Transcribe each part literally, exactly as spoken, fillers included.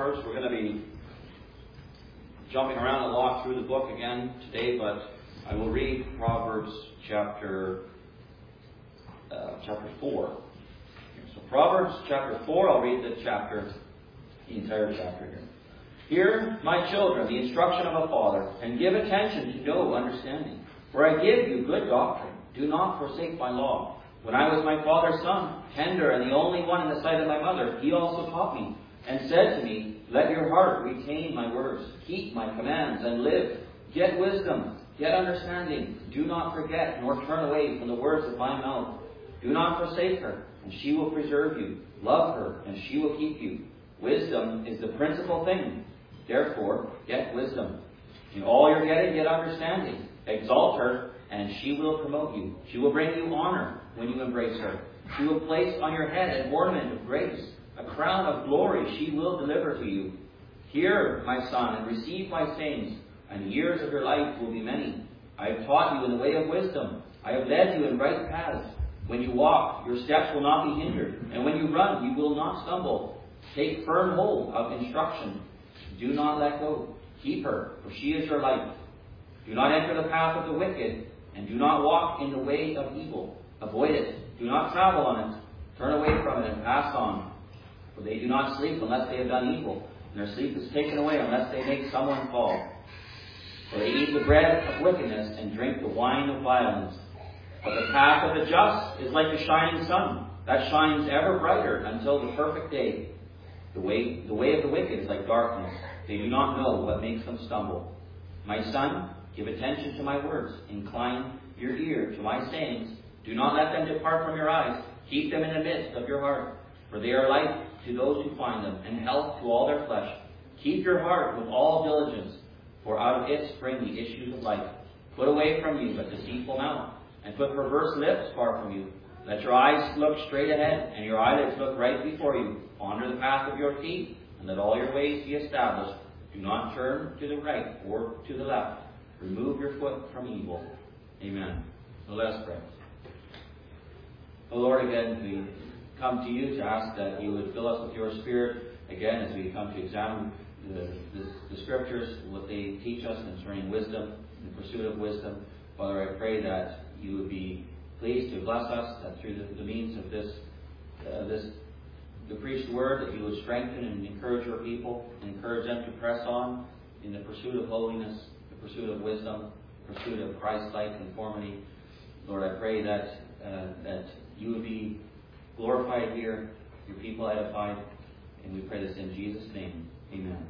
Proverbs. We're going to be jumping around a lot through the book again today, but I will read Proverbs chapter uh, chapter four. So Proverbs chapter four, I'll read the chapter, the entire chapter here. Hear, my children, the instruction of a father, and give attention to know understanding. For I give you good doctrine. Do not forsake my law. When I was my father's son, tender and the only one in the sight of my mother, he also taught me, and said to me, let your heart retain my words. Keep my commands and live. Get wisdom. Get understanding. Do not forget nor turn away from the words of my mouth. Do not forsake her, and she will preserve you. Love her, and she will keep you. Wisdom is the principal thing. Therefore, get wisdom. In all you're getting, get understanding. Exalt her, and she will promote you. She will bring you honor when you embrace her. She will place on your head an ornament of grace. A crown of glory she will deliver to you. Hear, my son, and receive my sayings, and the years of your life will be many. I have taught you in the way of wisdom. I have led you in right paths. When you walk, your steps will not be hindered, and when you run, you will not stumble. Take firm hold of instruction. Do not let go. Keep her, for she is your life. Do not enter the path of the wicked, and do not walk in the way of evil. Avoid it. Do not travel on it. Turn away from it and pass on. For they do not sleep unless they have done evil, and their sleep is taken away unless they make someone fall. For they eat the bread of wickedness and drink the wine of violence. But the path of the just is like the shining sun, that shines ever brighter until the perfect day. The way, the way of the wicked is like darkness. They do not know what makes them stumble. My son, give attention to my words. Incline your ear to my sayings. Do not let them depart from your eyes. Keep them in the midst of your heart. For they are life to those who find them, and health to all their flesh. Keep your heart with all diligence, for out of it spring the issues of life. Put away from you a deceitful mouth, and put perverse lips far from you. Let your eyes look straight ahead, and your eyelids look right before you. Ponder the path of your feet, and let all your ways be established. Do not turn to the right or to the left. Remove your foot from evil. Amen. So let us pray. O Lord, again, we come to you to ask that you would fill us with your Spirit, again, as we come to examine the, the, the Scriptures, what they teach us concerning wisdom, the pursuit of wisdom. Father, I pray that you would be pleased to bless us, that through the, the means of this, uh, this the preached word, that you would strengthen and encourage your people, and encourage them to press on in the pursuit of holiness, the pursuit of wisdom, the pursuit of Christ-like conformity. Lord, I pray that uh, that you would be glorified here, your people edified, and we pray this in Jesus' name. Amen.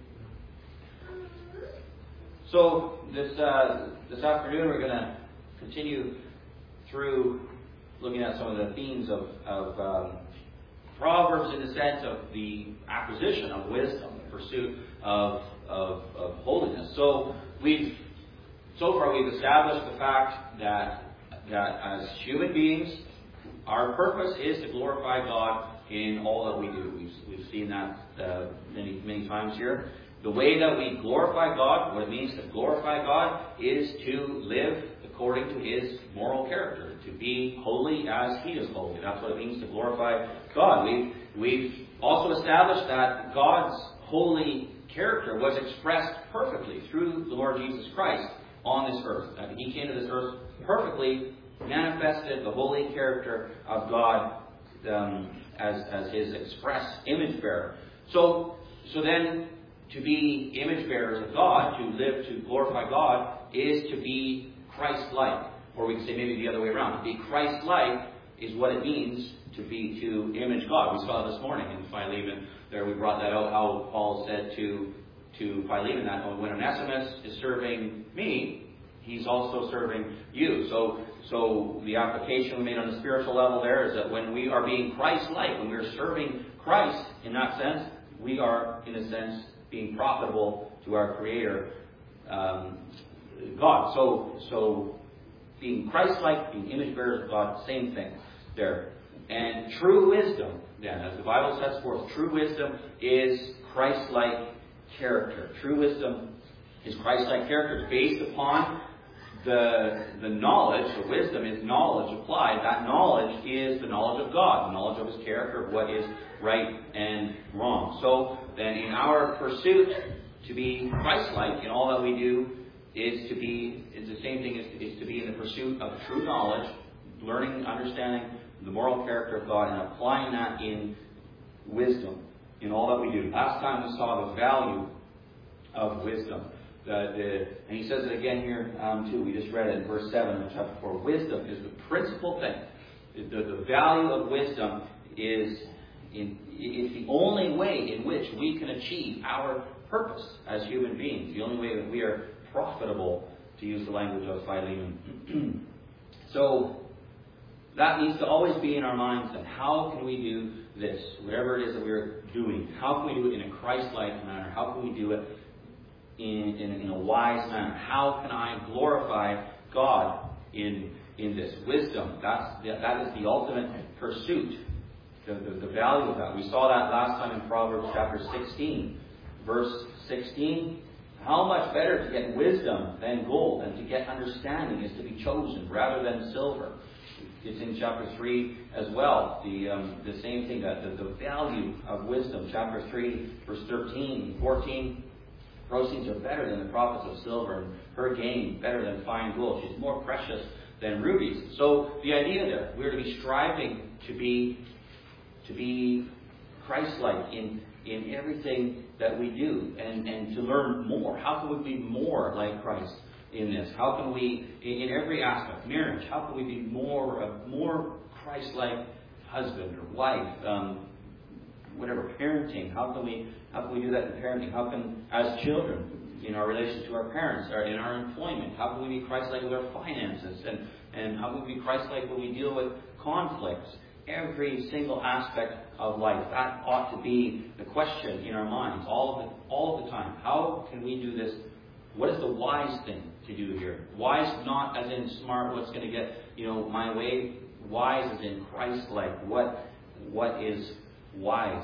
So this uh, this afternoon we're going to continue through looking at some of the themes of, of um, Proverbs in the sense of the acquisition of wisdom, the pursuit of, of, of holiness. So we've so far we've established the fact that that as human beings, our purpose is to glorify God in all that we do. We've, we've seen that uh, many many times here. The way that we glorify God, what it means to glorify God, is to live according to His moral character, to be holy as He is holy. That's what it means to glorify God. We've, we've also established that God's holy character was expressed perfectly through the Lord Jesus Christ on this earth. That He came to this earth perfectly, manifested the holy character of God um, as, as His express image bearer. So, so then, to be image bearers of God, to live to glorify God, is to be Christ-like. Or we can say maybe the other way around. To be Christ-like is what it means to be to image God. We saw this morning in Philemon. There we brought that out, how Paul said to, to Philemon that when Onesimus is serving me, he's also serving you. So, so the application we made on the spiritual level there is that when we are being Christ-like, when we're serving Christ in that sense, we are, in a sense, being profitable to our Creator, um, God. So, so being Christ-like, being image bearers of God, same thing there. And true wisdom, then, as the Bible sets forth, true wisdom is Christ-like character. True wisdom is Christ-like character. It's based upon the the knowledge, the wisdom is knowledge applied. That knowledge is the knowledge of God, the knowledge of His character, of what is right and wrong. So then in our pursuit to be Christ-like in all that we do is to be, is the same thing as is to be in the pursuit of true knowledge, learning, understanding the moral character of God, and applying that in wisdom in all that we do. Last time we saw the value of wisdom. The, the, and he says it again here um, too. We just read it in verse seven of chapter four. Wisdom is the principal thing. The, the value of wisdom is in, it's the only way in which we can achieve our purpose as human beings. The only way that we are profitable, to use the language of Philemon. So that needs to always be in our minds. That how can we do this? Whatever it is that we're doing, how can we do it in a Christ-like manner? How can we do it In, in, in a wise manner? How can I glorify God in in this wisdom? That's that is the ultimate pursuit. The, the, the value of that. We saw that last time in Proverbs chapter sixteen, verse sixteen. How much better to get wisdom than gold, and to get understanding is to be chosen rather than silver. It's in chapter three as well. The um, the same thing. That the, the value of wisdom. Chapter three, verse thirteen, fourteen. Proceeds are better than the profits of silver, and her gain better than fine gold. She's more precious than rubies. So the idea there, we're to be striving to be to be Christ-like in, in everything that we do, and, and to learn more. How can we be more like Christ in this? How can we, in every aspect, marriage, how can we be more a more Christ-like husband or wife? Um, whatever, parenting, how can we how can we do that in parenting? How can, as children, in our relation to our parents, or in our employment, how can we be Christ-like with our finances? And, and how can we be Christ-like when we deal with conflicts? Every single aspect of life. That ought to be the question in our minds all of the, all of the time. How can we do this? What is the wise thing to do here? Wise not as in smart, what's going to get, you know, my way. Wise as in Christ-like. What What is wise?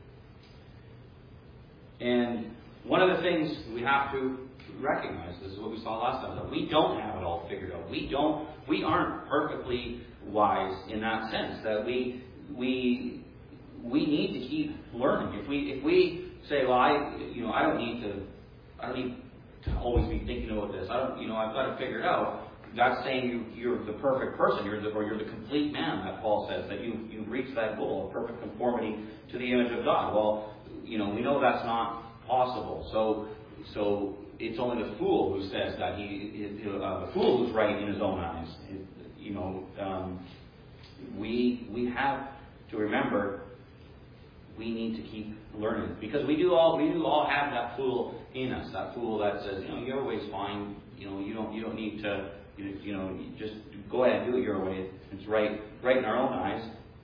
And one of the things we have to recognize, this is what we saw last time, that we don't have it all figured out. We don't, we aren't perfectly wise in that sense. That we we we need to keep learning. If we if we say, well, I you know I don't need to I don't need to always be thinking about this. I don't you know I've got to figure it out. That's saying you, you're the perfect person, you're the, or you're the complete man, that Paul says, that you, you've reached that goal of perfect conformity to the image of God. Well, you know, we know that's not possible. So so it's only the fool who says that. He, uh, the fool who's right in his own eyes. It, you know, um, we we have to remember we need to keep learning, because we do all we do all have that fool in us. That fool that says, you know, your way's fine. You know, you don't you don't need to. You, you know, you just go ahead and do it your way. It's right, right in our own eyes.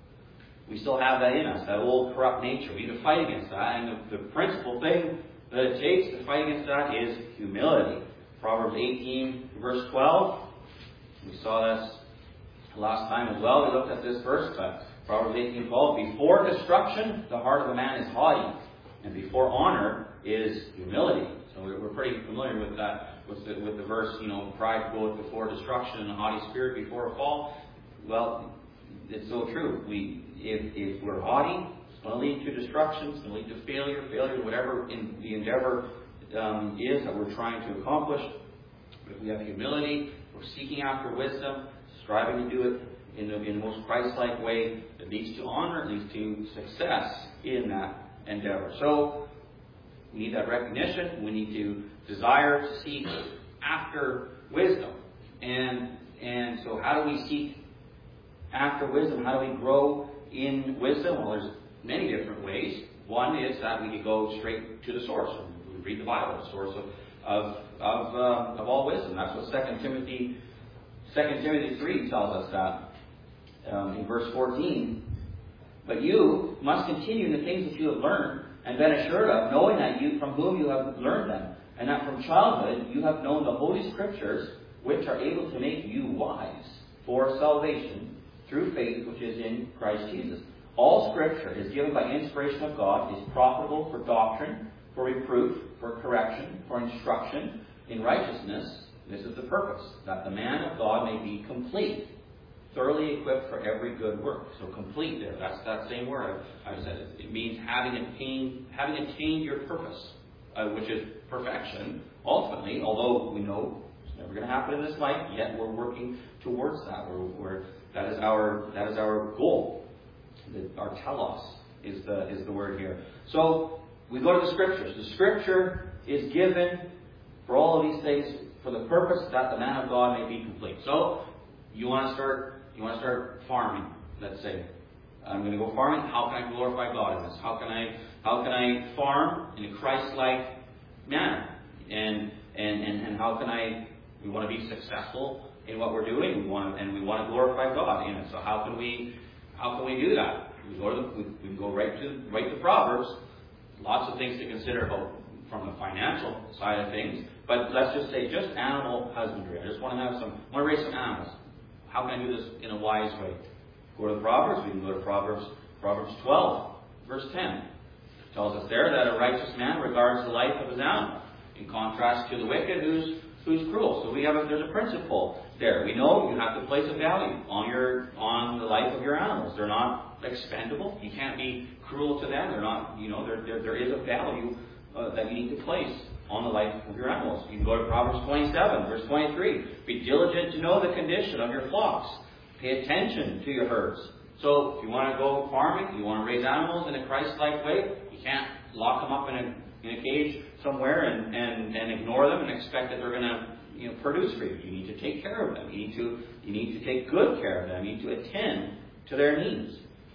We still have that in us, that old corrupt nature. We need to fight against that. And the, the principal thing that it takes to fight against that is humility. Proverbs eighteen, verse twelve. We saw this last time as well. We looked at this verse, but Proverbs eighteen, twelve. Before destruction, the heart of a man is haughty, and before honor is humility. So we're, we're pretty familiar with that. With the, with the verse, you know, pride goeth before destruction and a haughty spirit before a fall. Well, it's so true. We, if, if we're haughty, it's going to lead to destruction, it's going to lead to failure, failure, whatever in the endeavor um, is that we're trying to accomplish. But if we have humility, we're seeking after wisdom, striving to do it in the, in the most Christ-like way that leads to honor, leads to success in that endeavor. So, we need that recognition. We need to desire to seek after wisdom. And and so how do we seek after wisdom? How do we grow in wisdom? Well, there's many different ways. One is that we could go straight to the source. We read the Bible, the source of of of, uh, of all wisdom. That's what Second Timothy Second Timothy three tells us that um, in verse fourteen. But you must continue in the things that you have learned and been assured of, knowing that you from whom you have learned them, and that from childhood you have known the Holy Scriptures, which are able to make you wise for salvation through faith which is in Christ Jesus. All Scripture is given by inspiration of God, is profitable for doctrine, for reproof, for correction, for instruction in righteousness, This is the purpose, that the man of God may be complete, thoroughly equipped for every good work. So complete there, that's that same word I, I said. It, it means having attained, having attained your purpose, uh, which is perfection, ultimately, although we know it's never going to happen in this life, yet we're working towards that. We're, we're, that is our that is our goal. The, our telos is the is the word here. So we go to the Scriptures. The Scripture is given for all of these things for the purpose that the man of God may be complete. So you want to start you want to start farming, let's say. I'm going to go farming. How can I glorify God in this? How can I how can I farm in a Christ-like manner? And and, and, and how can I we want to be successful in what we're doing, we want to, and we want to glorify God in it. So how can we how can we do that? We go to the, we, we can go right to right to Proverbs. Lots of things to consider about from the financial side of things. But let's just say just animal husbandry. I just want to have some I want to raise some animals. How can I do this in a wise way? Go to the Proverbs. We can go to Proverbs Proverbs twelve, verse ten. It tells us there that a righteous man regards the life of his animal, in contrast to the wicked who's who's cruel. So we have a, there's a principle there. We know you have to place a value on your on the life of your animals. They're not expendable. You can't be cruel to them. They're not, you know, there there, there is a value uh, that you need to place on the life of your animals. You can go to Proverbs twenty-seven, verse twenty-three. Be diligent to know the condition of your flocks. Pay attention to your herds. So if you want to go farming, you want to raise animals in a Christ-like way, you can't lock them up in a in a cage somewhere and, and, and ignore them and expect that they're going to, you know, produce for you. You need to take care of them. You need to you need to take good care of them. You need to attend to their needs.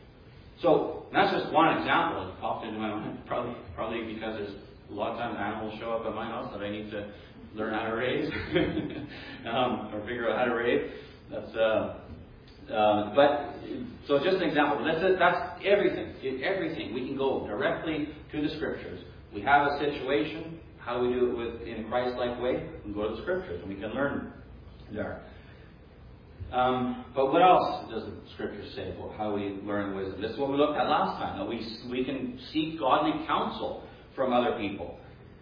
So that's just one example that popped into my mind. Probably probably because there's a lot of times animals show up at my house that I need to learn how to raise um, or figure out how to raise. That's uh, uh, but so just an example. That's it, that's everything. It, everything we can go directly to the Scriptures. We have a situation. How do we do it with in a Christ-like way? We can go to the Scriptures and we can learn there. Um, but what else does the Scripture say about how we learn wisdom? This is what we looked at last time. That we we can seek godly counsel from other people.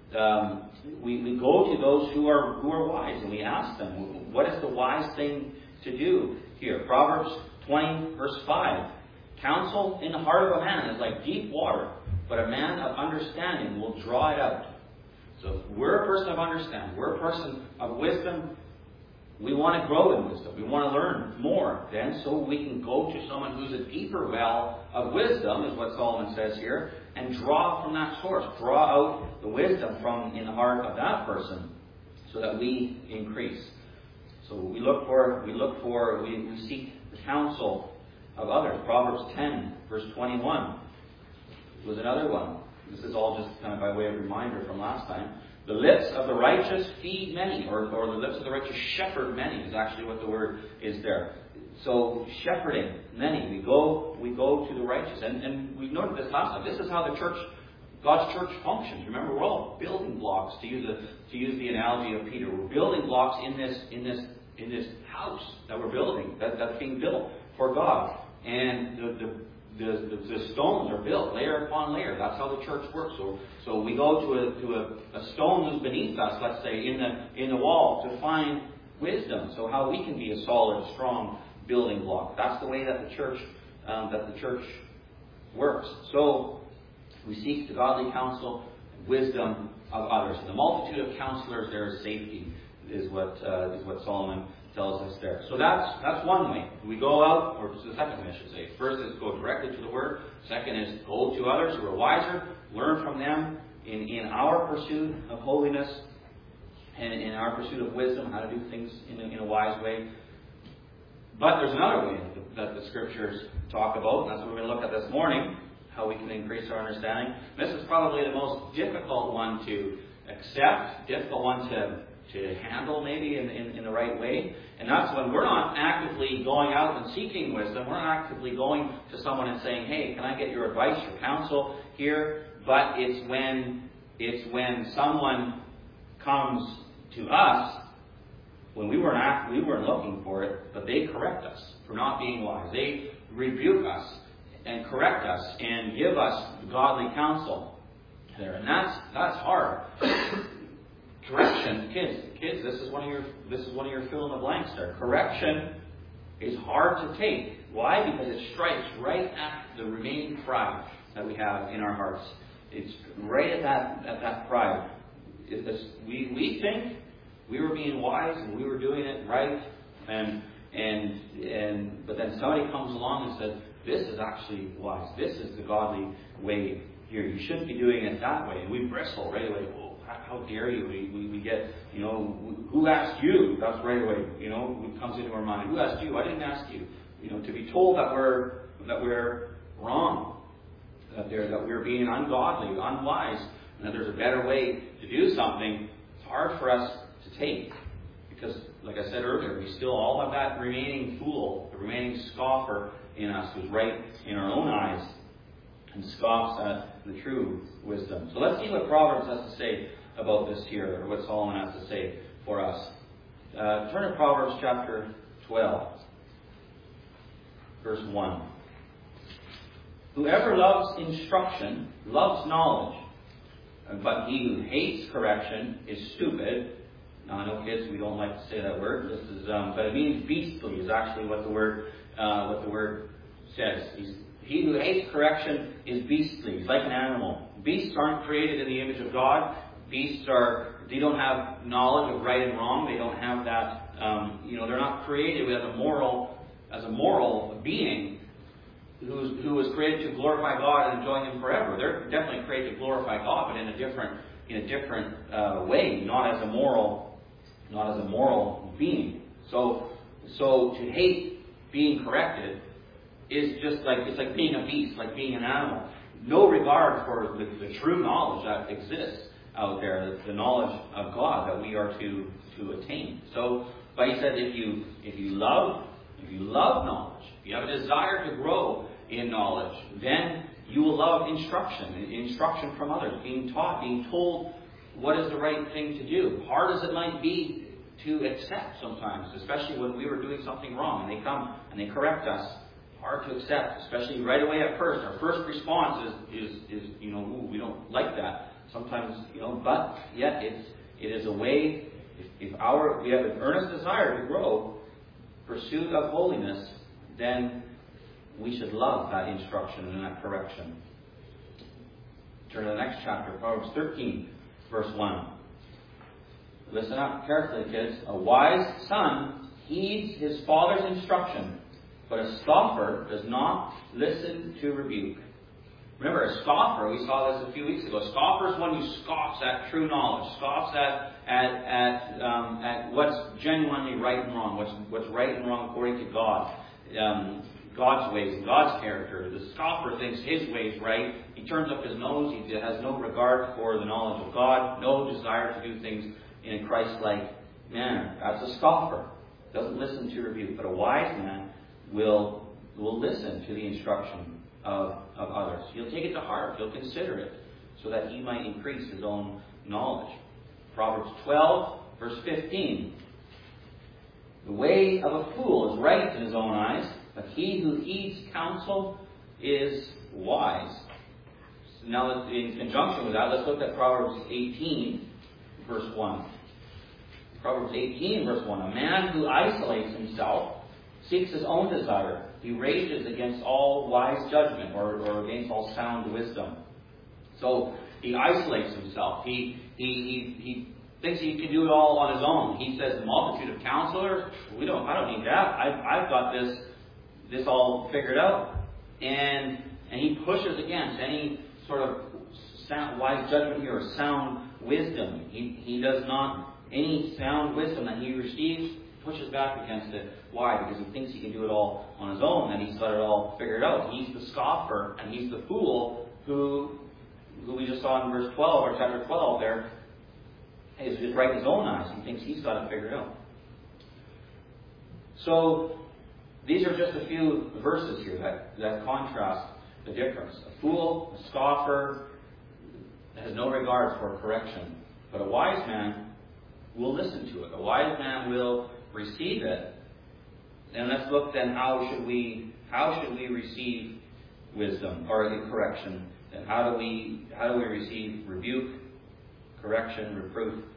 Um, we, we go to those who are who are wise and we ask them, what is the wise thing to do here? Proverbs twenty, verse five. Counsel in the heart of a man is like deep water, but a man of understanding will draw it out. So if we're a person of understanding, we're a person of wisdom, we want to grow in wisdom. We want to learn more then, so we can go to someone who's a deeper well of wisdom, is what Solomon says here, and draw from that source. Draw out the wisdom from in the heart of that person so that we increase. So we look for, we look for, we, we seek the counsel of others. Proverbs ten, verse twenty-one was another one. This is all just kind of by way of reminder from last time. The lips of the righteous feed many, or, or the lips of the righteous shepherd many is actually what the word is there. So shepherding many, we go we go to the righteous, and, and we noted this last time. This is how the church, God's church functions. Remember, we're all building blocks. To use a, to use the analogy of Peter, we're building blocks in this in this in this house that we're building, that, that's being built for God, and the, the The, the, the stones are built layer upon layer. That's how the church works. So, so we go to a to a, a stone who's beneath us, let's say, in the in the wall to find wisdom. So how we can be a solid, strong building block. That's the way that the church um, that the church works. So we seek the godly counsel and wisdom of others. In the multitude of counselors, there is safety. Is what uh, is what Solomon tells us there. So that's that's one way. We go out, or it's the second way I should say. First is go directly to the Word. Second is go to others who are wiser, learn from them in, in our pursuit of holiness and in our pursuit of wisdom, how to do things in a, in a wise way. But there's another way that the Scriptures talk about, and that's what we're going to look at this morning, how we can increase our understanding. This is probably the most difficult one to accept, difficult one to to handle maybe in, in, in the right way. And that's when we're not actively going out and seeking wisdom. We're not actively going to someone and saying, hey, can I get your advice, your counsel here? But it's when it's when someone comes to us when we weren't act, we weren't looking for it, but they correct us for not being wise. They rebuke us and correct us and give us godly counsel there. And that's that's hard. Correction, kids, kids, this is one of your this is one of your fill in the blanks there. Correction is hard to take. Why? Because it strikes right at the remaining pride that we have in our hearts. It's right at that at that pride. It, this, we we think we were being wise and we were doing it right, and and and but then somebody comes along and says, "This is actually wise. This is the godly way here. You shouldn't be doing it that way." And we bristle right away. Whoa, how dare you? We, we we get, you know, who asked you? That's right away. You know, it comes into our mind. Who asked you? I didn't ask you. You know, to be told that we're that we're wrong, that there that we're being ungodly, unwise, and that there's a better way to do something. It's hard for us to take because, like I said earlier, we still all have that remaining fool, the remaining scoffer in us, who's right in our own eyes and scoffs at the true wisdom. So let's see what Proverbs has to say about this here, or what Solomon has to say for us. Uh, turn to Proverbs chapter twelve. Verse one. Whoever loves instruction loves knowledge, but he who hates correction is stupid. Now, I know, kids, we don't like to say that word. This is, um, but it means beastly. Is actually what the word uh, what the word says. He's, he who hates correction is beastly. He's like an animal. Beasts aren't created in the image of God. Beasts are they don't have knowledge of right and wrong. They don't have that. Um, you know, they're not created as a moral. as a moral being who's, who was created to glorify God and enjoy Him forever. They're definitely created to glorify God, but in a different in a different uh, way, not as a moral, not as a moral being. So, so to hate being corrected is just like it's like being a beast, like being an animal. No regard for the, the true knowledge that exists out there, the, the knowledge of God that we are to to attain. So, but he said, if you if you love If you love knowledge, if you have a desire to grow in knowledge, then you will love instruction, instruction from others, being taught, being told what is the right thing to do. Hard as it might be to accept sometimes, especially when we were doing something wrong, and they come and they correct us. Hard to accept, especially right away at first. Our first response is, is, is you know, ooh, we don't like that. Sometimes, you know, but yet it's it is a way. If, if our we have an earnest desire to grow, pursuit of holiness, then we should love that instruction and that correction. Turn to the next chapter, Proverbs thirteen, verse one. Listen up carefully, kids. A wise son heeds his father's instruction, but a scoffer does not listen to rebuke. Remember, a scoffer, we saw this a few weeks ago. A scoffer is one who scoffs at true knowledge, scoffs at at at, um, at what's genuinely right and wrong, what's what's right and wrong according to God, um, God's ways, and God's character. The scoffer thinks his way's right. He turns up his nose. He has no regard for the knowledge of God, no desire to do things in a Christ-like manner. That's a scoffer. Doesn't listen to rebuke. But a wise man will will listen to the instruction of, of others. He'll take it to heart. He'll consider it so that he might increase his own knowledge. Proverbs twelve, verse fifteen. The way of a fool is right in his own eyes, but he who heeds counsel is wise. So now, in conjunction with that, let's look at Proverbs eighteen, verse one. Proverbs eighteen, verse one. A man who isolates himself seeks his own desire. He rages against all wise judgment, or, or against all sound wisdom. So he isolates himself. He he he, he thinks he can do it all on his own. He says, multitude of counselors, we don't. I don't need that. I've I've got this this all figured out. And and he pushes against any sort of sound, wise judgment here, or sound wisdom. He he does not any sound wisdom that he receives. Pushes back against it. Why? Because he thinks he can do it all on his own, and he's got it all figured out. He's the scoffer, and he's the fool who, who we just saw in verse twelve, or chapter twelve there, is just right in his own eyes. He thinks he's got it figured out. So, these are just a few verses here that, that contrast the difference. A fool, a scoffer, has no regard for correction. But a wise man will listen to it. A wise man will receive it. And let's look then, how should we how should we receive wisdom or correction? And how do we how do we receive rebuke, correction, reproof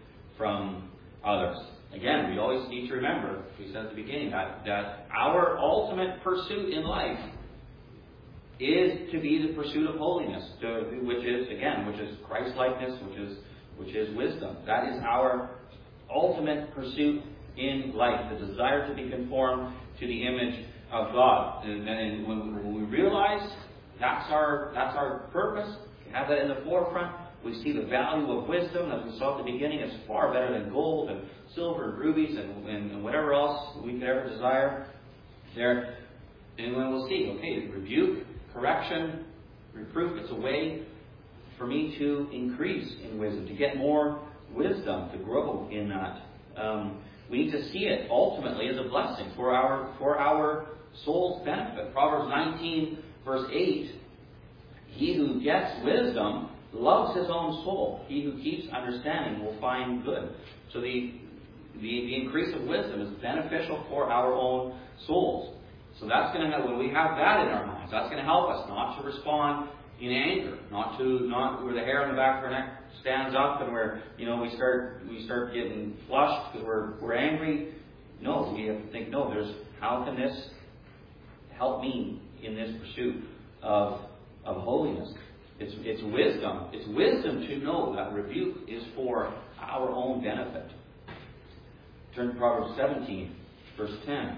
from others. Again, we always need to remember, we said at the beginning, that, that our ultimate pursuit in life is to be the pursuit of holiness, to, which is, again, which is Christ-likeness, which is, which is wisdom. That is our ultimate pursuit in life, the desire to be conformed to the image of God. And, and when, when we realize that's our, that's our purpose, we have that in the forefront, we see the value of wisdom, as we saw at the beginning. It's far better than gold and silver and rubies and, and, and whatever else we could ever desire. There, and then we'll see, okay, rebuke, correction, reproof, it's a way for me to increase in wisdom, to get more wisdom, to grow in that. Um, we need to see it ultimately as a blessing for our for our soul's benefit. Proverbs nineteen, verse eight, he who gets wisdom loves his own soul. He who keeps understanding will find good. So the, the, the increase of wisdom is beneficial for our own souls. So that's going to help, when we have that in our minds, that's going to help us not to respond in anger, not to, not where the hair on the back of our neck stands up and where, you know, we start, we start getting flushed because we're, we're angry. No, we have to think, no, there's, how can this help me in this pursuit of, of holiness? It's, it's wisdom. It's wisdom to know that rebuke is for our own benefit. Turn to Proverbs seventeen, verse ten.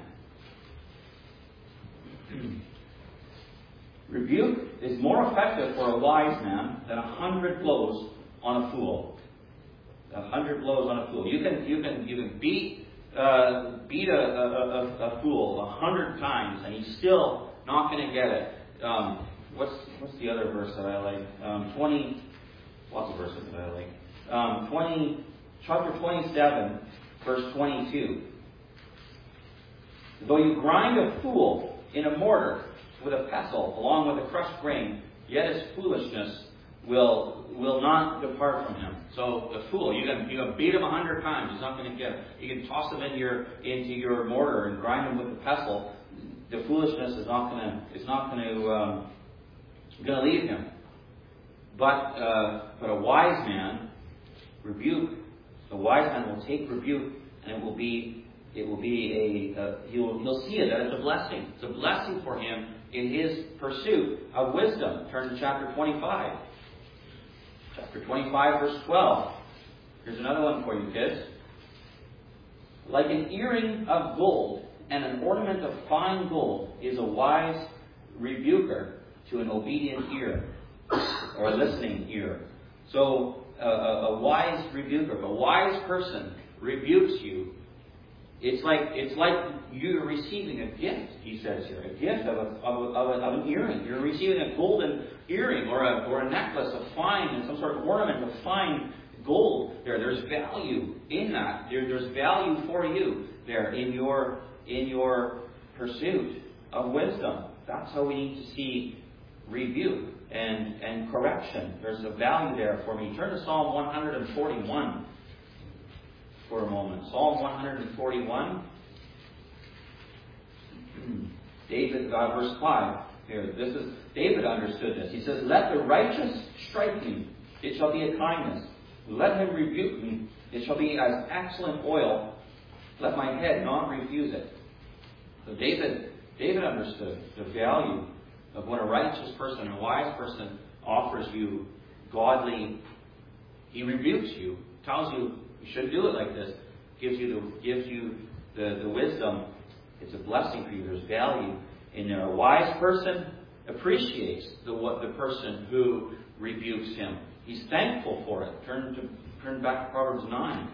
Rebuke is more effective for a wise man than a hundred blows on a fool. A hundred blows on a fool. You can you can you can beat uh, beat a, a, a, a fool a hundred times, and he's still not going to get it. Um, what's what's the other verse that I like? Um, Twenty. Lots of verses that I like. Um, Twenty. Chapter twenty-seven, verse twenty-two. Though you grind a fool in a mortar with a pestle along with a crushed grain, yet his foolishness will will not depart from him. So the fool, you can you can beat him a hundred times, he's not going to get it. You can toss him in your into your mortar and grind him with the pestle. The foolishness is not going to is not going to um, going to leave him. But uh, but a wise man rebuke. The wise man will take rebuke, and it will be it will be a uh, he'll he'll see it that it's a blessing. It's a blessing for him in his pursuit of wisdom. Turn to chapter twenty-five. Chapter twenty-five, verse twelve. Here's another one for you, kids. Like an earring of gold and an ornament of fine gold is a wise rebuker to an obedient ear, or a listening ear. So uh, a, a wise rebuker, a wise person rebukes you. It's like it's like you're receiving a gift, he says here, a gift of, a, of, a, of, a, of an earring. You're receiving a golden earring or a, or a necklace of fine and some sort of ornament of fine gold. There, there's value in that. There, there's value for you there in your in your pursuit of wisdom. That's how we need to see rebuke and and correction. There's a value there for me. Turn to Psalm one forty-one. For a moment. Psalm one forty-one. David, uh, verse five. Here, this is David understood this. He says, "Let the righteous strike me; it shall be a kindness. Let him rebuke me; it shall be as excellent oil. Let my head not refuse it." So David, David understood the value of when a righteous person, a wise person, offers you godly. He rebukes you, tells you, you shouldn't do it like this. Gives you the gives you the, the wisdom. It's a blessing for you. There's value in there. A wise person appreciates the what the person who rebukes him. He's thankful for it. Turn to turn back to Proverbs nine.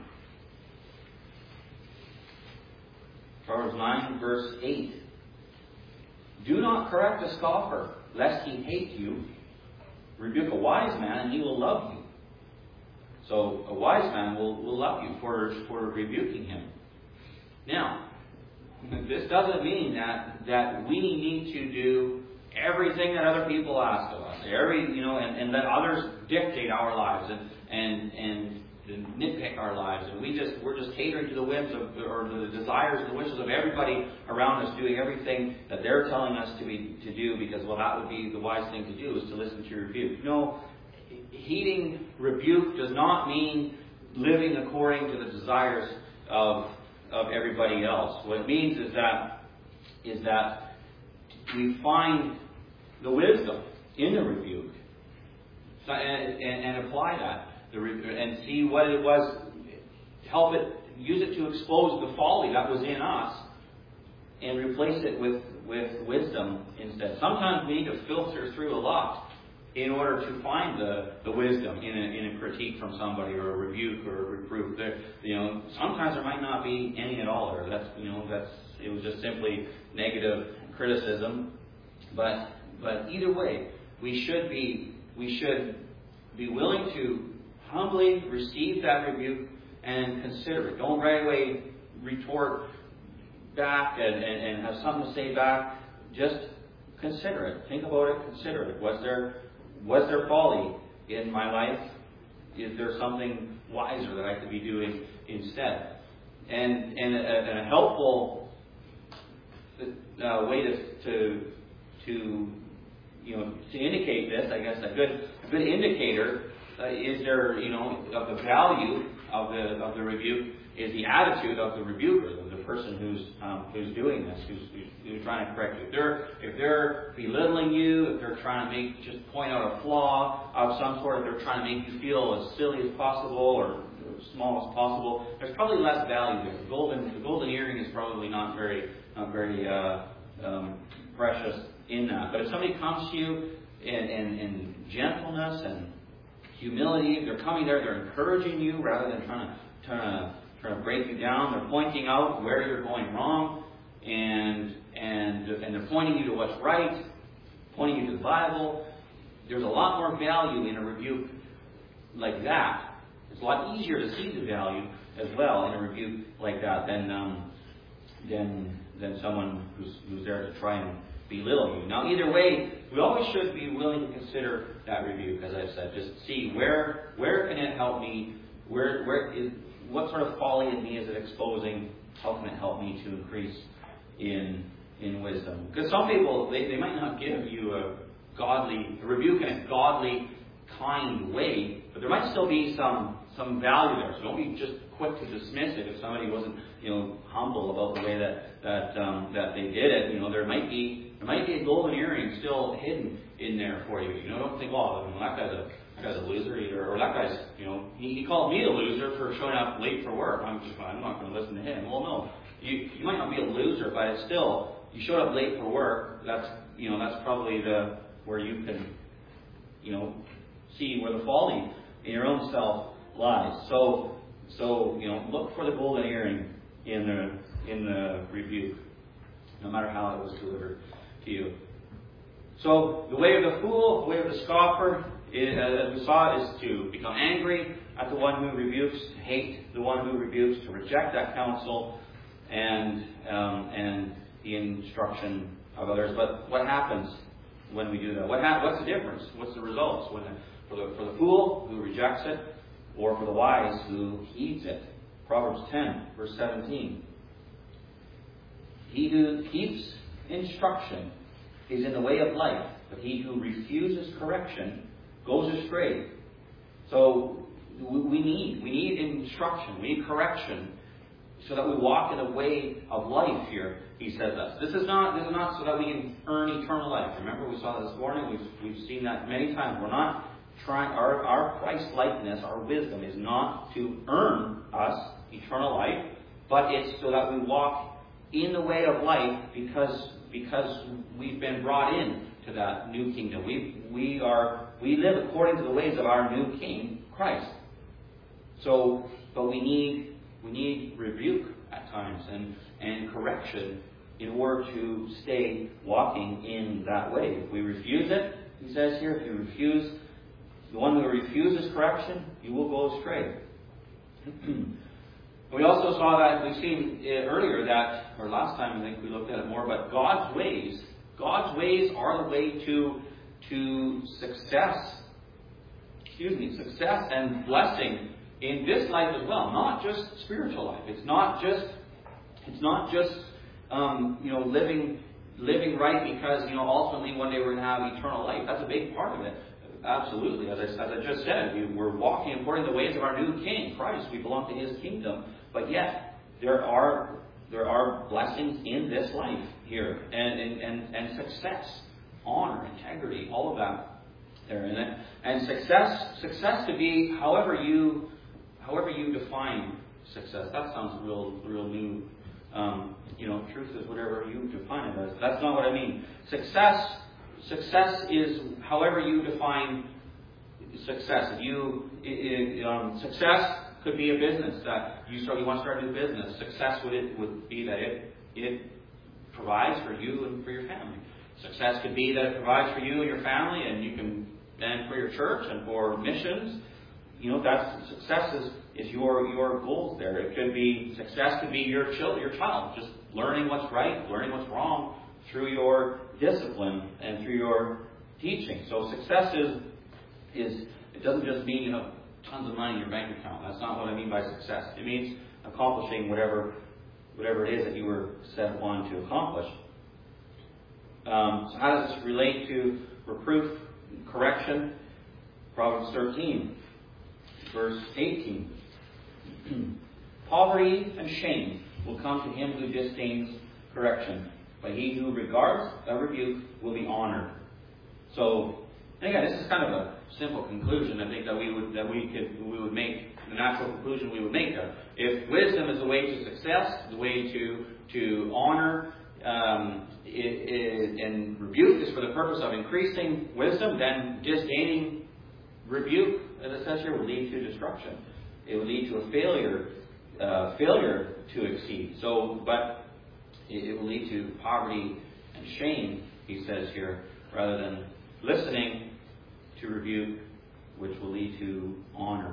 Proverbs nine, verse eight. Do not correct a scoffer, lest he hate you. Rebuke a wise man, and he will love you. So a wise man will, will love you for, for rebuking him. Now, this doesn't mean that, that we need to do everything that other people ask of us. Every you know, and, and let others dictate our lives and, and and nitpick our lives. And we just we're just catering to the whims of or the desires and the wishes of everybody around us, doing everything that they're telling us to be to do, because well that would be the wise thing to do, is to listen to your rebuke. No. Heeding rebuke does not mean living according to the desires of of everybody else. What it means is that is that we find the wisdom in the rebuke and, and, and apply that the re- and see what it was, help it, use it to expose the folly that was in us, and replace it with with wisdom instead. Sometimes we need to filter through a lot in order to find the, the wisdom in a, in a critique from somebody, or a rebuke, or a reproof. There, you know, sometimes there might not be any at all. Or that's you know that's it was just simply negative criticism. But but either way, we should be we should be willing to humbly receive that rebuke and consider it. Don't right away retort back and, and, and have something to say back. Just consider it. Think about it. Consider it. Was there was there folly in my life? Is there something wiser that I could be doing instead? And and a, and a helpful uh, way to, to to you know to indicate this, I guess a good a good indicator uh, is there you know of the value of the of the rebuke is the attitude of the rebuker, the person who's um, who's doing this, who's, who's, who's trying to correct you. If they're if they're belittling you, if they're trying to make just point out a flaw of some sort, if they're trying to make you feel as silly as possible or as small as possible, there's probably less value there. The golden the golden earring is probably not very not very uh, um, precious in that. But if somebody comes to you in, in, in gentleness and humility, they're coming there, they're encouraging you rather than trying to trying to trying to break you down. They're pointing out where you're going wrong, and and and they're pointing you to what's right, pointing you to the Bible. There's a lot more value in a rebuke like that. It's a lot easier to see the value as well in a rebuke like that than um, than than someone who's who's there to try and belittle you. Now, either way, we always should be willing to consider that rebuke, as I said. Just see where where can it help me. Where where is What sort of folly in me is it exposing? How can it help me to increase in in wisdom? Because some people, they, they might not give you a godly, a rebuke in a godly, kind way, but there might still be some some value there. So don't be just quick to dismiss it if somebody wasn't, you know, humble about the way that that um, that they did it. You know, there might be there might be a golden earring still hidden in there for you. You know, don't think, oh, well, that guy's a That guy's a loser either, or that guy's, you know, he, he called me a loser for showing up late for work. I'm just, I'm not going to listen to him. Well, no, you you might not be a loser, but it's still, you showed up late for work. That's, you know, that's probably the where you can, you know, see where the folly in your own self lies. So, so you know, look for the golden earring in the in the rebuke, no matter how it was delivered to you. So, the way of the fool, the way of the scoffer, It, as we saw, is to become angry at the one who rebukes, to hate the one who rebukes, to reject that counsel and um, and the instruction of others. But what happens when we do that? What ha- what's the difference? What's the results? When for the for the fool who rejects it, or for the wise who heeds it? Proverbs ten, verse seventeen. He who keeps instruction is in the way of life, but he who refuses correction goes astray. So we need we need instruction, we need correction, so that we walk in the way of life. Here he says that this is not this is not so that we can earn eternal life. Remember, we saw this morning. We've we've seen that many times. We're not trying our our Christ likeness, our wisdom is not to earn us eternal life, but it's so that we walk in the way of life because because we've been brought in to that new kingdom. We we are we live according to the ways of our new King, Christ. So, but we need we need rebuke at times and, and correction in order to stay walking in that way. If we refuse it, he says here, if you refuse, the one who refuses correction, you will go astray. We also saw that, we've seen earlier that, or last time I think we looked at it more, but God's ways, God's ways are the way to to success, excuse me, success and blessing in this life as well, not just spiritual life. It's not just, it's not just, um, you know, living living right because, you know, ultimately one day we're going to have eternal life. That's a big part of it. absolutely. As I, as I just said, we, we're walking according to the ways of our new King, Christ. We belong to His kingdom. But yet, there are there are blessings in this life here, and and, and, and success, honor, integrity, all of that there in it. And success success to be however you however you define success. That sounds real real new. Um, you know, truth is whatever you define it as. That's not what I mean. Success success is however you define success. If you it, um, success could be a business that you start. You want to start a new business. Success would it would be that it it provides for you and for your family. Success could be that it provides for you and your family, and you can and for your church and for missions. You know, that's success is, is your your goals there. It could be success could be your child, your child just learning what's right, learning what's wrong through your discipline and through your teaching. So success is is it doesn't just mean, you know, tons of money in your bank account. That's not what I mean by success. It means accomplishing whatever whatever it is that you were set upon to accomplish. Um, so how does this relate to reproof, correction? Proverbs thirteen. Verse eighteen. Poverty and shame will come to him who disdains correction, but he who regards a rebuke will be honored. So, and again, this is kind of a simple conclusion. I think that we would that we could we would make the natural conclusion we would make there. If wisdom is the way to success, the way to to honor, um, it, it, and rebuke is for the purpose of increasing wisdom, then disdaining rebuke, as it says here, will lead to destruction. It will lead to a failure, uh, failure to exceed. So, but it, it will lead to poverty and shame, he says here, rather than listening to rebuke, which will lead to honor.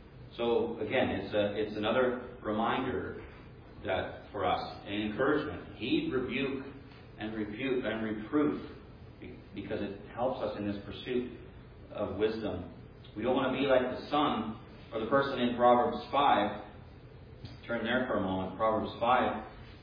So again, it's a, it's another reminder that for us, an encouragement. Heed, rebuke, and rebuke and reproof, because it helps us in this pursuit of wisdom. We don't want to be like the son or the person in Proverbs five. Turn there for a moment. Proverbs five,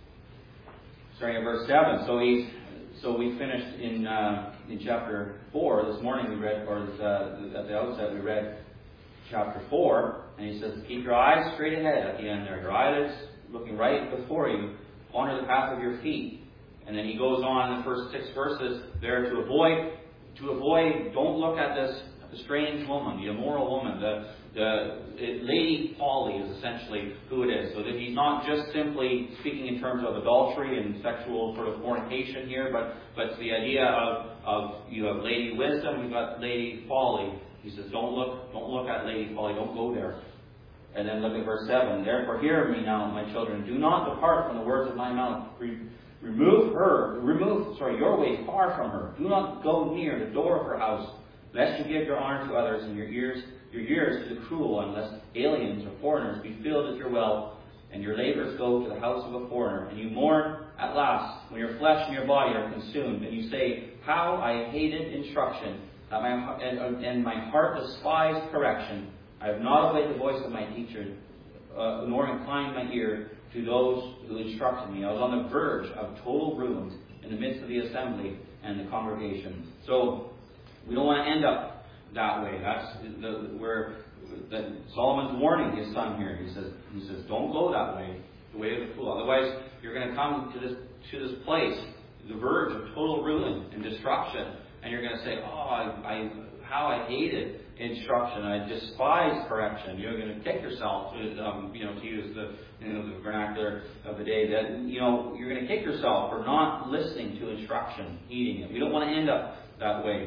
starting at verse seven. So he's so we finished in uh, in chapter four this morning. We read, or uh, at the outset we read chapter four, and he says, "Keep your eyes straight ahead." At the end there, your eyelids looking right before you. Honor the path of your feet. And then he goes on in the first six verses there to avoid to avoid. Don't look at this. The strange woman, the immoral woman, the, the it, Lady Folly is essentially who it is. So that he's not just simply speaking in terms of adultery and sexual sort of fornication here, but but the idea of, of you have Lady Wisdom, you've got Lady Folly. He says, don't look, don't look at Lady Folly, don't go there. And then look at verse seven. Therefore hear me now, my children, do not depart from the words of my mouth. Re- remove her, remove, sorry, your way far from her. Do not go near the door of her house, lest you give your honor to others and your ears, your ears to the cruel one, lest aliens or foreigners be filled with your wealth, and your labors go to the house of a foreigner, and you mourn at last when your flesh and your body are consumed, and you say, how I hated instruction, that my, and, and my heart despised correction. I have not obeyed the voice of my teacher, uh, nor inclined my ear to those who instructed me. I was on the verge of total ruin in the midst of the assembly and the congregation. So, we don't want to end up that way. That's the, where the, Solomon's warning his son here. He says, he says, don't go that way, the way of the fool. Otherwise, you're going to come to this to this place, the verge of total ruin and destruction, and you're going to say, oh, I, I how I hated instruction. I despise correction. You're going to kick yourself, um, you know, to use the you know the vernacular of the day. That you know you're going to kick yourself for not listening to instruction, heeding it. We don't want to end up that way.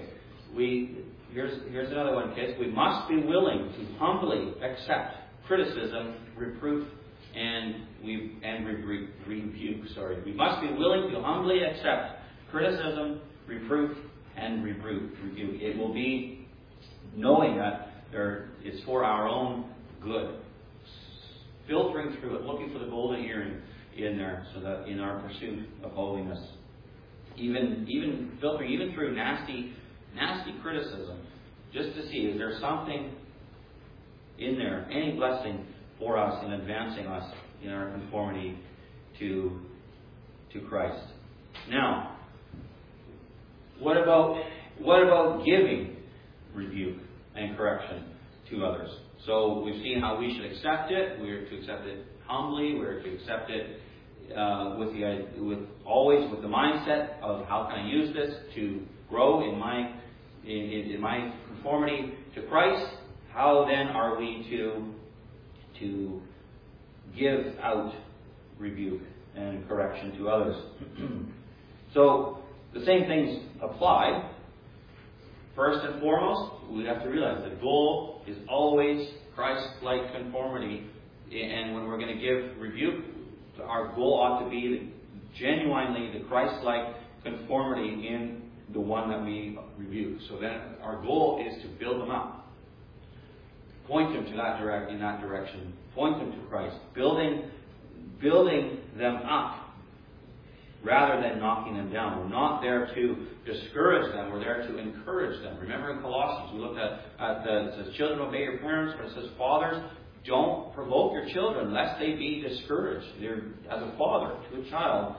We here's here's another one, kids. We must be willing to humbly accept criticism, reproof, and we and re- rebuke. Sorry, we must be willing to humbly accept criticism, reproof, and rebuke. Rebuke. It will be knowing that there it's for our own good, filtering through it, looking for the golden earring in there, so that in our pursuit of holiness, even even filtering even through nasty. Nasty criticism, just to see, is there something in there, any blessing for us in advancing us in our conformity to, to Christ. Now, what about what about giving? rebuke and correction to others. So we've seen how we should accept it. We're to accept it humbly. We're to accept it uh, with the with always with the mindset of how can I use this to grow in my in, in my conformity to Christ. How then are we to to give out rebuke and correction to others? So the same things apply. First and foremost, we have to realize the goal is always Christ-like conformity. And when we're going to give rebuke, our goal ought to be genuinely the Christ-like conformity in the one that we rebuke. So then our goal is to build them up. Point them to that direct in that direction. Point them to Christ. Building, building them up rather than knocking them down. We're not there to discourage them. We're there to encourage them. Remember in Colossians, we looked at, at the, it says, children, obey your parents, but it says, fathers, don't provoke your children lest they be discouraged. They're, as a father to a child,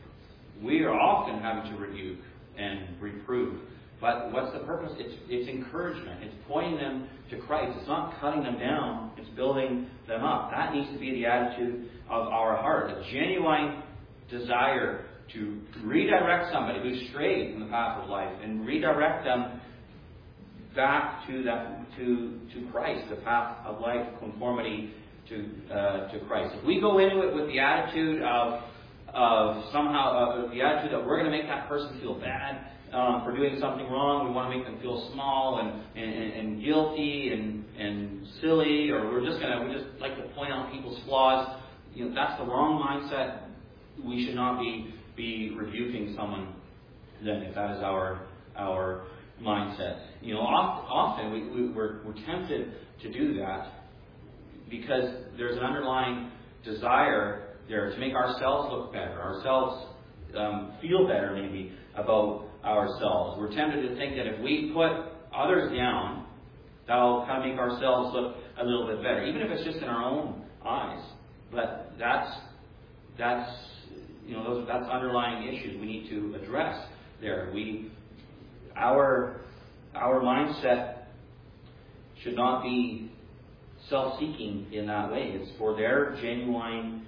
we are often having to rebuke and reprove. But what's the purpose? It's, it's encouragement. It's pointing them to Christ. It's not cutting them down. It's building them up. That needs to be the attitude of our heart. A genuine desire to redirect somebody who's strayed from the path of life and redirect them back to that to to Christ, the path of life, conformity to uh, to Christ. If we go into it with the attitude of of somehow uh, the attitude that we're going to make that person feel bad um, for doing something wrong, we want to make them feel small and and, and guilty and and silly, or we're just gonna we just like to point out people's flaws. You know, that's the wrong mindset. We should not be be rebuking someone then if that is our our mindset. You know, often we, we, we're, we're tempted to do that because there's an underlying desire there to make ourselves look better, ourselves um, feel better maybe about ourselves. We're tempted to think that if we put others down, that'll kind of make ourselves look a little bit better, even if it's just in our own eyes. But that's that's you know those that's underlying issues we need to address there. We our our mindset should not be self-seeking in that way. It's for their genuine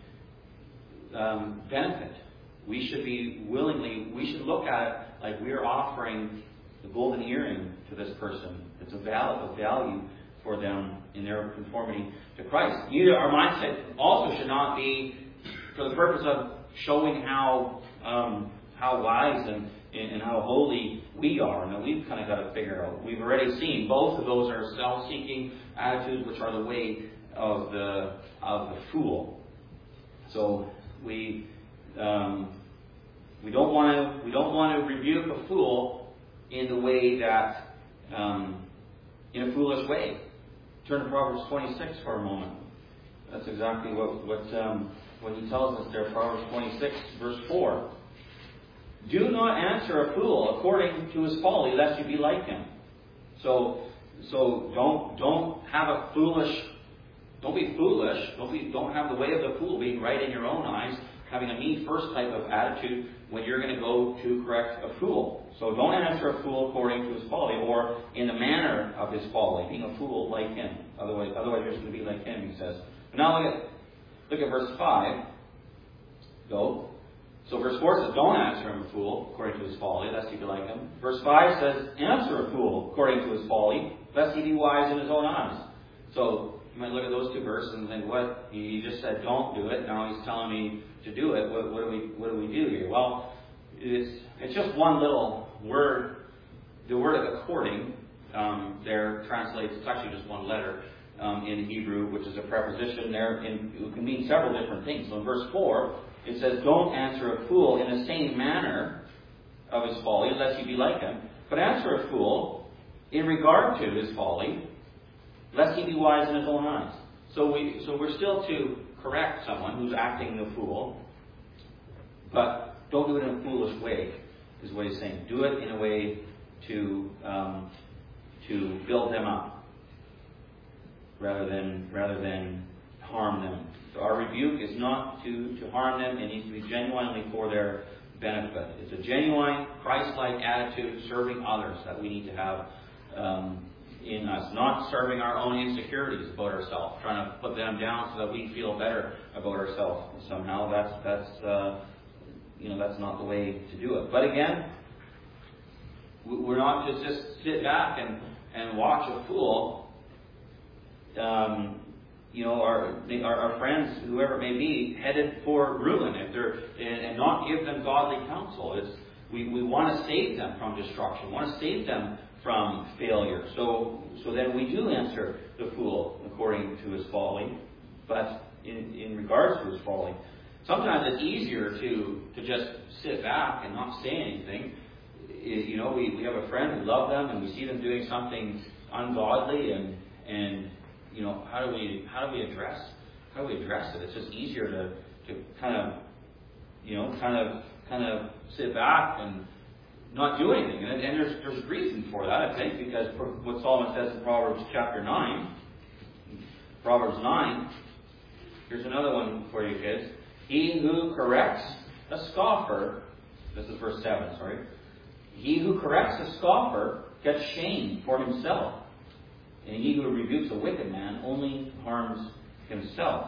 um, benefit. We should be willingly, we should look at it like we're offering the golden earring to this person. It's a value, a value for them in their conformity to Christ. Neither our mindset also should not be for the purpose of showing how um, how wise and, and how holy we are. Now we've kind of got to figure out. We've already seen both of those are self-seeking attitudes, which are the way of the of the fool. So we um, we don't want to we don't want to rebuke a fool in the way that um, in a foolish way. Turn to Proverbs twenty-six for a moment. That's exactly what what um, what he tells us there. Proverbs twenty-six, verse four. Do not answer a fool according to his folly, lest you be like him. So, so don't don't have a foolish. Don't be foolish. Don't be don't have the way of the fool being right in your own eyes, having a me first type of attitude when you're going to go to correct a fool. So don't answer a fool according to his folly, or in the manner of his folly, being a fool like him. Otherwise, otherwise you're just going to be like him. He says. But now look at look at verse five. Go. So verse four says, don't answer him a fool according to his folly, lest he be like him. Verse five says, answer a fool according to his folly, lest he be wise in his own eyes. So you might look at those two verses and think, what? He just said don't do it. Now he's telling me to do it. What, what do we what do we do here? Well, it's it's just one little word. The word according um, there translates. It's actually just one letter um, in Hebrew, which is a preposition there. And it can mean several different things. So in verse four. It says, don't answer a fool in the same manner of his folly, lest you be like him. But answer a fool in regard to his folly, lest he be wise in his own eyes. So, we, so we're still to correct someone who's acting the fool, but don't do it in a foolish way, is what he's saying. Do it in a way to um, to build them up, rather than rather than harm them. So our rebuke is not to, to harm them. It needs to be genuinely for their benefit. It's a genuine, Christ-like attitude serving others that we need to have um, in us, not serving our own insecurities about ourselves, trying to put them down so that we feel better about ourselves somehow. That's that's uh, you know that's not the way to do it. But again, we're not to just sit back and, and watch a fool. Um, you know, our, our our friends, whoever it may be, headed for ruin, if they're and, and not give them godly counsel. It's we we want to save them from destruction. We want to save them from failure. So so then we do answer the fool according to his folly, but in, in regards to his folly. Sometimes it's easier to, to just sit back and not say anything. You know, we, we have a friend, we love them, and we see them doing something ungodly, and and you know, how do we how do we address how do we address it? It's just easier to, to kind of you know kind of kind of sit back and not do anything. And, and there's there's reason for that, I think, because what Solomon says in Proverbs chapter nine, Proverbs nine, here's another one for you kids. He who corrects a scoffer, this is verse seven, sorry. He who corrects a scoffer gets shame for himself, and he who rebukes a wicked man only harms himself.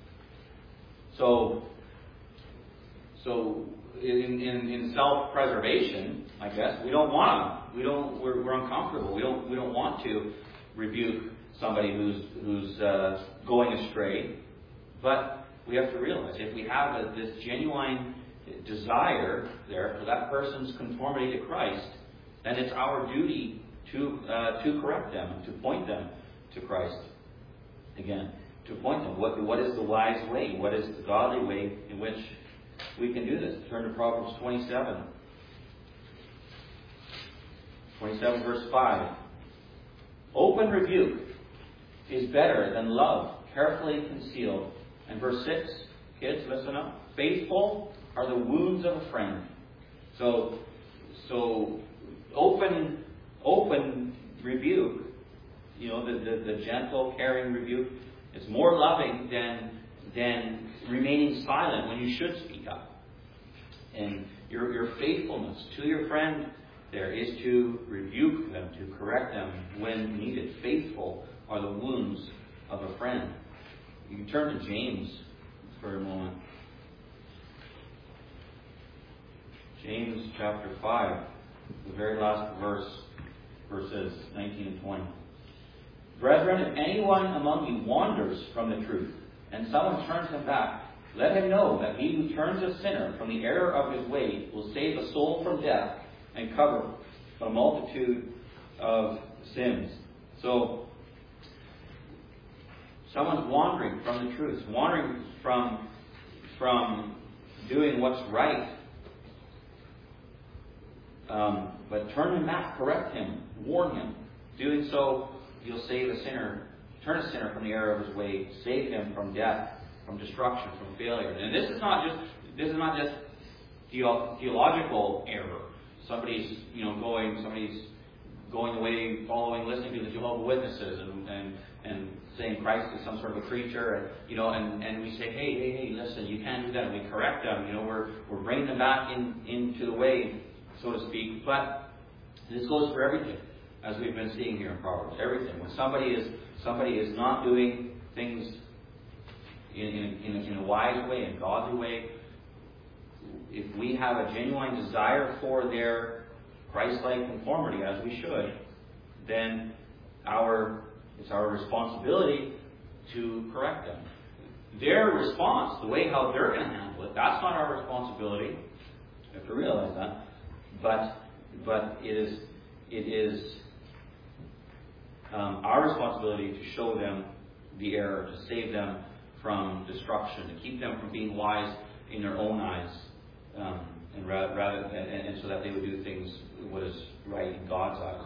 So, so in, in, in self-preservation, I guess we don't want to. We don't. We're, we're uncomfortable. We don't. We don't want to rebuke somebody who's who's uh, going astray. But we have to realize if we have a, this genuine desire there for that person's conformity to Christ, then it's our duty to uh, to correct them, to point them to Christ. Again, to point them. What what is the wise way? What is the godly way in which we can do this? Turn to Proverbs twenty-seven. twenty-seven verse five. Open rebuke is better than love carefully concealed. And verse six, kids, listen up. Faithful are the wounds of a friend. So, so open, open rebuke, you know, the, the, the gentle, caring rebuke, is more loving than than remaining silent when you should speak up. And your your faithfulness to your friend there is to rebuke them, to correct them when needed. Faithful are the wounds of a friend. You can turn to James for a moment. James chapter five, the very last verse, verses nineteen and twenty. Brethren, if anyone among you wanders from the truth, and someone turns him back, let him know that he who turns a sinner from the error of his way will save a soul from death and cover a multitude of sins. So, someone's wandering from the truth, wandering from, from doing what's right. Um, but turn him back, correct him, warn him. Doing so, you'll save a sinner, turn a sinner from the error of his way, save him from death, from destruction, from failure. And this is not just this is not just theo- theological error. Somebody's you know going somebody's going away, following, listening to the Jehovah's Witnesses, and and and saying Christ is some sort of a creature, and you know, and, and we say, hey, hey, hey, listen, you can't do that. And we correct them. You know, we're we're bringing them back in into the way, so to speak. But this goes for everything, as we've been seeing here in Proverbs. Everything. When somebody is somebody is not doing things in in, in, in a wise way, in a godly way, if we have a genuine desire for their Christ-like conformity, as we should, then our it's our responsibility to correct them. Their response, the way how they're going to handle it, that's not our responsibility. You have to realize that. But but it is it is um, our responsibility to show them the error, to save them from destruction, to keep them from being wise in their own eyes, um, and rather, rather and, and so that they would do things what is right in God's eyes.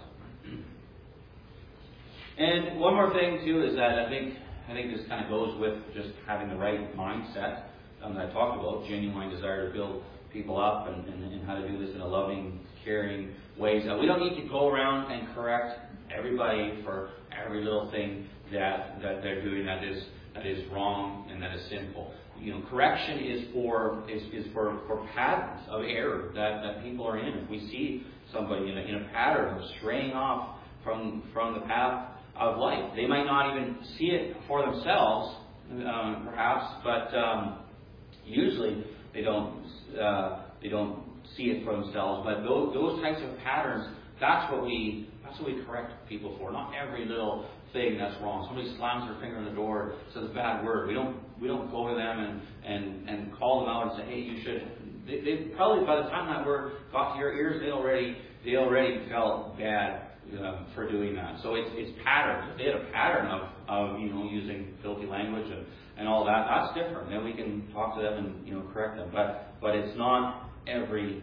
And one more thing too is that I think I think this kind of goes with just having the right mindset um, that I talked about, genuine desire to build people up, and, and, and how to do this in a loving, caring way. So we don't need to go around and correct everybody for every little thing that that they're doing that is that is wrong and that is sinful. You know, correction is for is, is for, for patterns of error that, that people are in. If we see somebody in a, in a pattern of straying off from from the path of life. They might not even see it for themselves, um, perhaps, but um, usually they don't uh, they don't see it for themselves. But those, those types of patterns, that's what we that's what we correct people for. Not every little thing that's wrong. Somebody slams their finger in the door, says a bad word. We don't we don't go to them and and, and call them out and say, hey, you should. They, they probably by the time that word got to your ears, they already they already felt bad uh, for doing that. So it's it's patterns. If they had a pattern of, of you know using filthy language and, and all that, that's different. Then we can talk to them and you know correct them. But but it's not every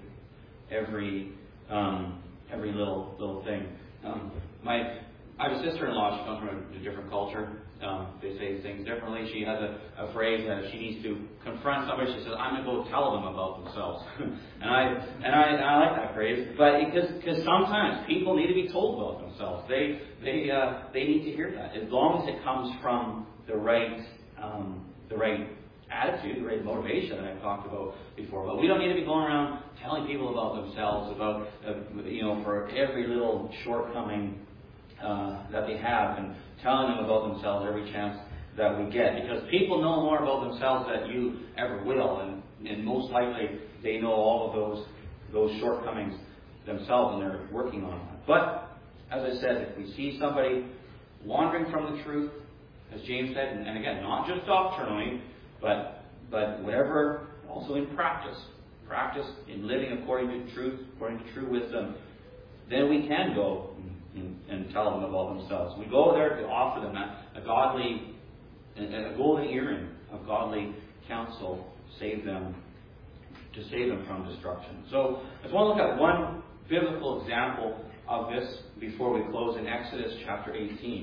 every um, every little little thing. Um, my I have a sister-in-law. She comes from a, a different culture. Um, they say things differently. She has a, a phrase that she needs to confront somebody. She says, "I'm going to go tell them about themselves," and I and I and I like that phrase. But because because sometimes people need to be told about themselves. They they uh, they need to hear that. As long as it comes from the right um, the right attitude, the right motivation that I've talked about before. But we don't need to be going around telling people about themselves, about uh, you know for every little shortcoming Uh, that they have, and telling them about themselves every chance that we get, because people know more about themselves than you ever will, and, and most likely they know all of those those shortcomings themselves, and they're working on that. But as I said, if we see somebody wandering from the truth, as James said, and, and again, not just doctrinally, but but whatever, also in practice, practice in living according to truth, according to true wisdom, then we can go And, and tell them about themselves. We go there to offer them a, a godly, a, a golden earring of godly counsel, save them, to save them from destruction. So I just want to look at one biblical example of this before we close in Exodus chapter eighteen.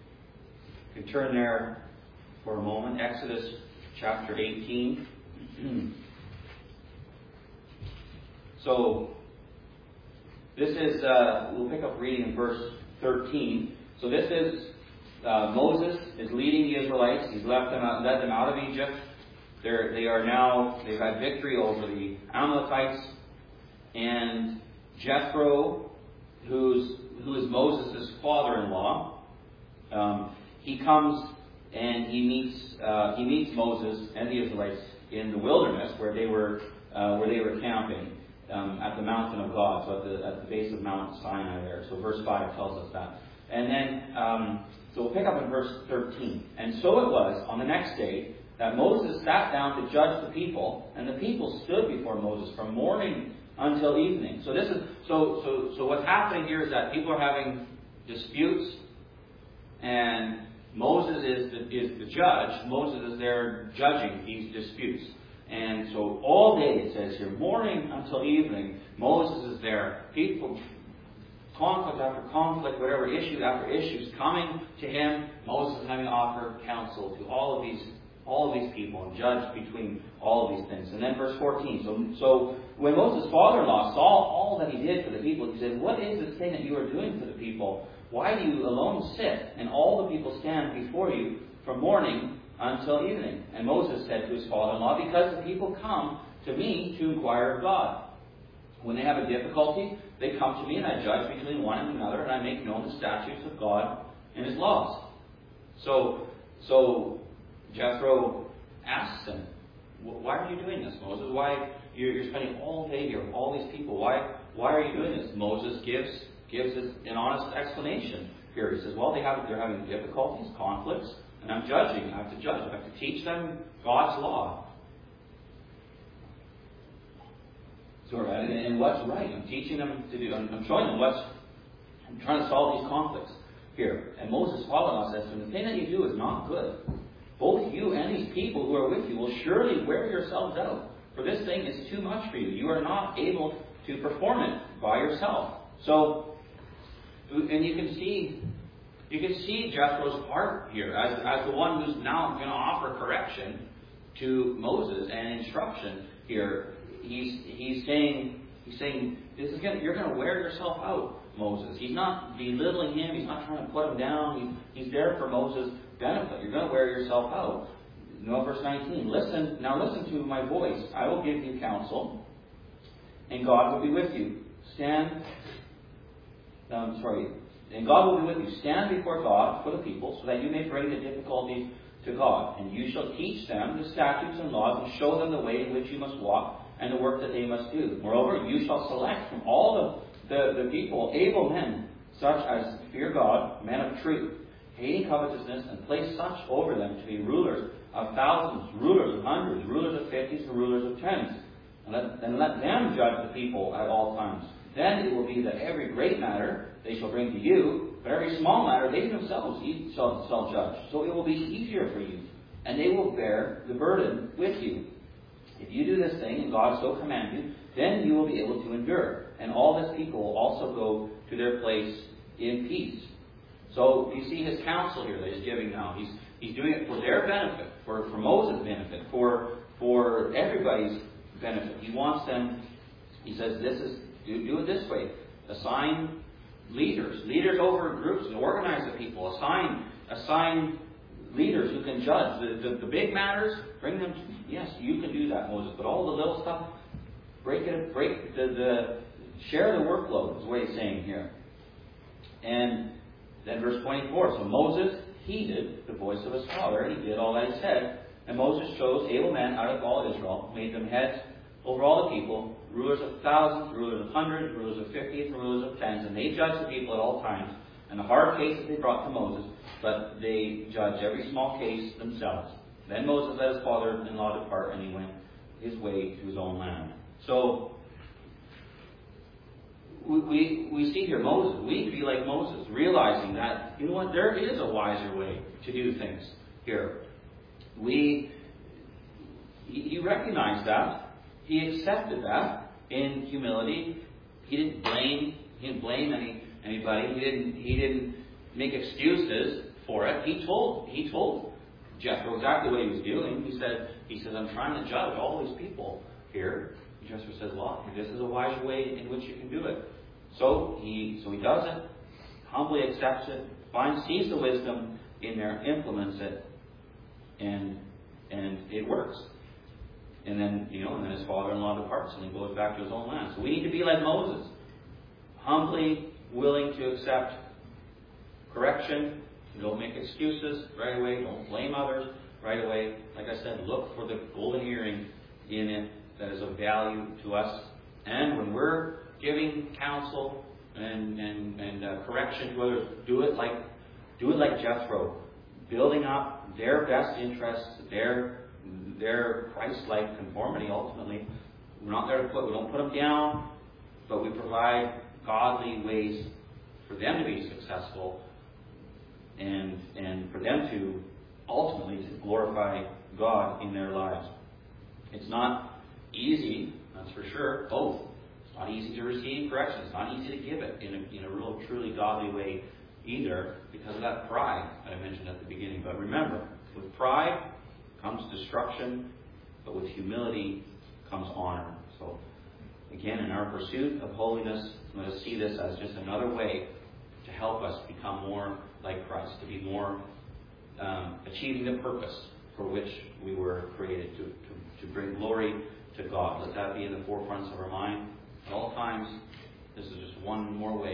You can turn there for a moment. Exodus chapter eighteen. So This is, uh, we'll pick up reading in verse thirteen. So this is, uh, Moses is leading the Israelites. He's left them out, led them out of Egypt. They're, they are now, they've had victory over the Amalekites. And Jethro, who's, who is Moses' father-in-law, um, he comes and he meets, uh, he meets Moses and the Israelites in the wilderness where they were, uh, where they were camping. Um, at the mountain of God, so at the, at the base of Mount Sinai there. So verse five tells us that. And then, um, so we'll pick up in verse thirteen. And so it was on the next day that Moses sat down to judge the people, and the people stood before Moses from morning until evening. So this is so so so what's happening here is that people are having disputes, and Moses is the, is the judge. Moses is there judging these disputes. And so all day, it says here, morning until evening, Moses is there. People, conflict after conflict, whatever issue after issue is coming to him. Moses is having to offer counsel to all of these, all of these people and judge between all of these things. And then verse fourteen. So, so when Moses' father-in-law saw all that he did for the people, he said, "What is this thing that you are doing for the people? Why do you alone sit, and all the people stand before you from morning until evening?" And Moses said to his father-in-law, "Because the people come to me to inquire of God. When they have a difficulty, they come to me, and I judge between one and another, and I make known the statutes of God and His laws." So, so Jethro asks him, "Why are you doing this, Moses? Why you're, you're spending all day here with all these people? Why, why are you doing this?" Moses gives gives an honest explanation here. He says, "Well, they have they're having difficulties, conflicts. And I'm judging. I have to judge. I have to teach them God's law. So, and, and what's right. I'm teaching them to do. I'm, I'm showing them what's. I'm trying to solve these conflicts here." And Moses' father-in-law says to him, "The thing that you do is not good. Both you and these people who are with you will surely wear yourselves out. For this thing is too much for you. You are not able to perform it by yourself." So, and you can see. You can see Jethro's heart here as, as the one who's now going to offer correction to Moses and instruction here. He's he's saying he's saying this is gonna, you're going to wear yourself out, Moses. He's not belittling him. He's not trying to put him down. He's, he's there for Moses' benefit. You're going to wear yourself out. You know, verse nineteen. Listen now. Listen to my voice. I will give you counsel, and God will be with you. Stand. Um, sorry. And God will be with you. Stand before God for the people, so that you may bring the difficulties to God. And you shall teach them the statutes and laws, and show them the way in which you must walk, and the work that they must do. Moreover, you shall select from all the, the, the people able men, such as fear God, men of truth, hating covetousness, and place such over them to be rulers of thousands, rulers of hundreds, rulers of fifties, and rulers of tens. And let, and let them judge the people at all times. Then it will be that every great matter they shall bring to you, but every small matter they themselves shall, shall judge. So it will be easier for you, and they will bear the burden with you. If you do this thing, and God so command you, then you will be able to endure. And all this people will also go to their place in peace. So you see his counsel here that he's giving now. He's he's doing it for their benefit, for, for Moses' benefit, for for everybody's benefit. He wants them, he says, this is do, do it this way. Assign leaders, leaders over groups, and organize the people. Assign assign leaders who can judge. The, the, the big matters, bring them to, yes, you can do that, Moses. But all the little stuff, break it, break the, the share the workload, is what he's saying here. And then verse twenty-four, so Moses heeded the voice of his father, and he did all that he said. And Moses chose able men out of all Israel, made them heads over all the people, rulers of thousands, rulers of hundreds, rulers of fifties, and rulers of tens. And they judged the people at all times. And the hard cases they brought to Moses, but they judged every small case themselves. Then Moses let his father-in-law depart, and he went his way to his own land. So, we, we, we see here Moses. We need to be like Moses, realizing that, you know what, there is a wiser way to do things here. We, he, he recognized that. He accepted that in humility. He didn't blame, he didn't blame any anybody. He didn't he didn't make excuses for it. He told he told Jethro exactly what he was doing. He said he says, I'm trying to judge all these people here. Jethro says, well, this is a wise way in which you can do it. So he so he does it, humbly accepts it, finds sees the wisdom in there, implements it, and and it works. And then, you know, and then his father-in-law departs and he goes back to his own land. So we need to be like Moses, humbly willing to accept correction. Don't make excuses right away. Don't blame others right away. Like I said, look for the golden earring in it that is of value to us. And when we're giving counsel and and, and uh, correction to others, do it like do it like Jethro, building up their best interests, their their Christ-like conformity. Ultimately, we're not there to put we don't put them down, but we provide godly ways for them to be successful, and and for them to ultimately to glorify God in their lives. It's not easy, that's for sure. Both. It's not easy to receive correction. It's not easy to give it in a, in a real, truly godly way either, because of that pride that I mentioned at the beginning. But remember, with pride comes destruction, but with humility comes honor. So, again, in our pursuit of holiness, let us see this as just another way to help us become more like Christ, to be more um, achieving the purpose for which we were created, to, to, to bring glory to God. Let that be in the forefronts of our mind at all times. This is just one more way